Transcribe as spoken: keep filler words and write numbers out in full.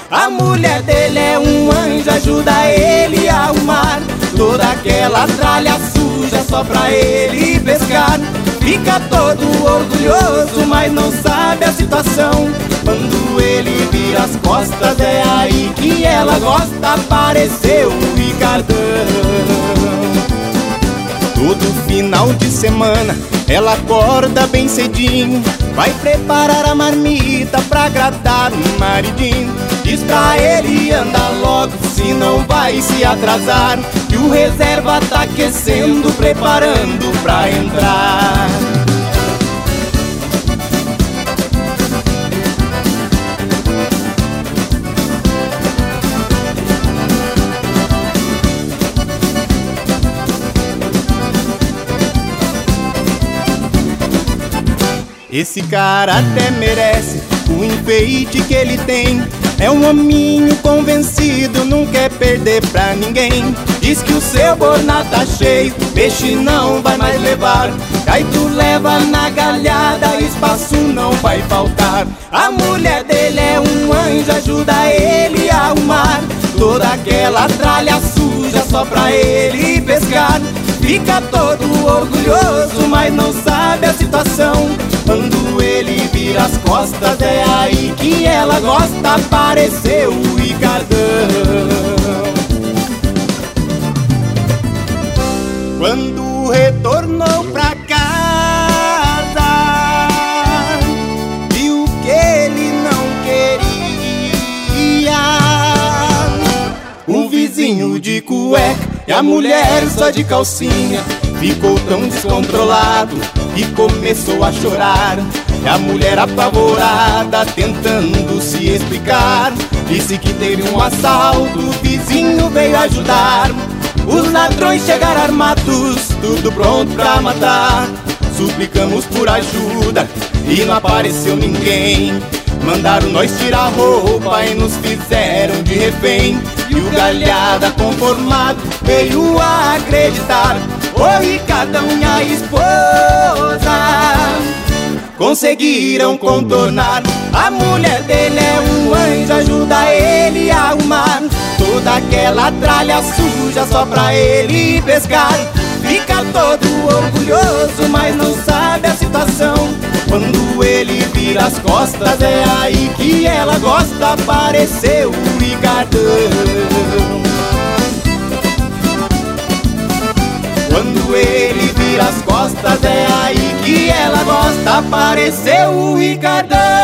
A mulher dele é um anjo, ajuda ele a arrumar toda aquela tralha suja só pra ele pescar. Fica todo orgulhoso, mas não sabe a situação. Quando ele vira as costas, é aí que ela gosta. Apareceu o Ricardão. Todo final de semana ela acorda bem cedinho, vai preparar a marmita pra agradar o maridinho. Diz pra ele andar logo, senão vai se atrasar, e o reserva tá aquecendo, preparando pra entrar. Esse cara até merece o enfeite que ele tem. É um hominho convencido, não quer perder pra ninguém. Diz que o seu borná tá cheio, peixe não vai mais levar. Aí tu leva na galhada, espaço não vai faltar. A mulher dele é um anjo, ajuda ele a arrumar toda aquela tralha suja só pra ele pescar. Fica todo orgulhoso, mas não sabe a situação. Quando ele vira as costas, é aí que ela gosta. Apareceu o Ricardão. Quando retornou pra casa, viu que ele não queria. O vizinho de cueca e a mulher só de calcinha. Ficou tão descontrolado e começou a chorar. E a mulher apavorada tentando se explicar, disse que teve um assalto, o vizinho veio ajudar. Os ladrões chegaram armados, tudo pronto pra matar. Suplicamos por ajuda e não apareceu ninguém. Mandaram nós tirar roupa e nos fizeram de refém. E o galhada conformado veio a acreditar. O Ricardão e a esposa conseguiram contornar. A mulher dele é um anjo, ajuda ele a arrumar toda aquela tralha suja só pra ele pescar. Fica todo orgulhoso, mas não sabe a situação. Quando ele vira as costas, é aí que ela gosta. Apareceu o Ricardão. Quando ele vira as costas, é aí que ela gosta. Apareceu o Ricardão.